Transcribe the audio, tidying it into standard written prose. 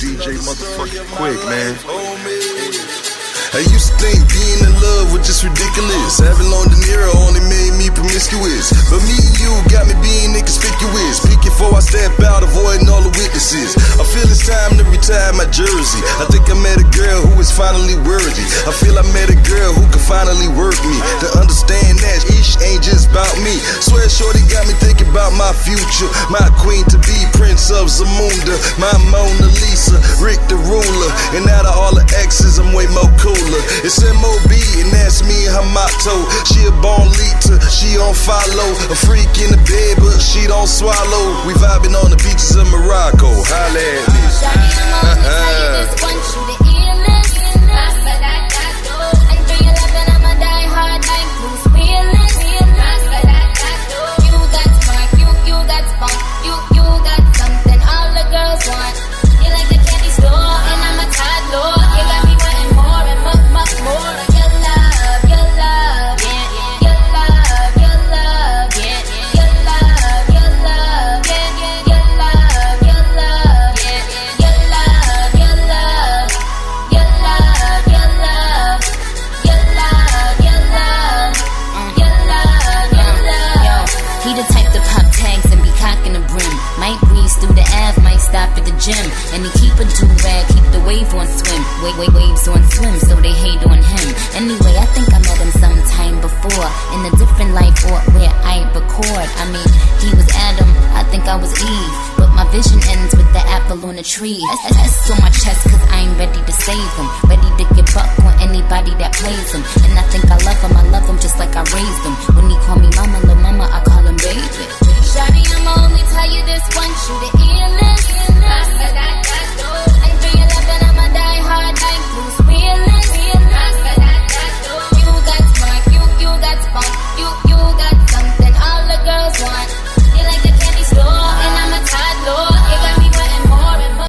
DJ motherfucking Quick, man. I used to think being in love was just ridiculous. Having Long De Niro only made me promiscuous. But me and you got me being inconspicuous. Peeking before I step out, avoiding all the witnesses. I feel it's time to retire my jersey. I think I met a girl who is finally worthy. I feel I met a girl who can finally work me. To understand that ish ain't just about me. Swear shorty got me thinking about my future. My queen to be, Prince of Zamunda. My Mona Lisa, Rick the ruler. And out of all the exes, I'm way more cool. It's M.O.B. and that's me and her motto. She a born leader, she on follow. A freak in the bed, but she don't swallow. We vibing on the beaches of Morocco. Holla at me. Shawty, I'm only tell you this once, you the illest. And 311, I'm a die-hard like Bruce Willis. You got smart, you got spunk, you got something all the girls want. You like the candy store, and I'm a toddler. You got me wanting more and much more. Your love, yeah. Your love, yeah. Your love, yeah. Your love, yeah. Your love, yeah. Your love, your love, your love. Your love, your love. Your love, your love. Your love, your love. He the type to pop tags and be cocking the brim. Might breeze through the Ave, might stop at the gym. And he keep a do-rag, keep the wave on swim. Waves on swim, so they hate on him. Anyway, I think I met him sometime before. In a different life or where I record. I mean, he was Adam, I think I was Eve. But my vision ends with the apple on the tree. S on my chest cause I ain't ready to save him. Ready to get buck on anybody that plays him. And I think I love him just like I raised him. When he call me mama, lil' mama, I call him baby. Shawty, I'ma only tell you this once, you the illest.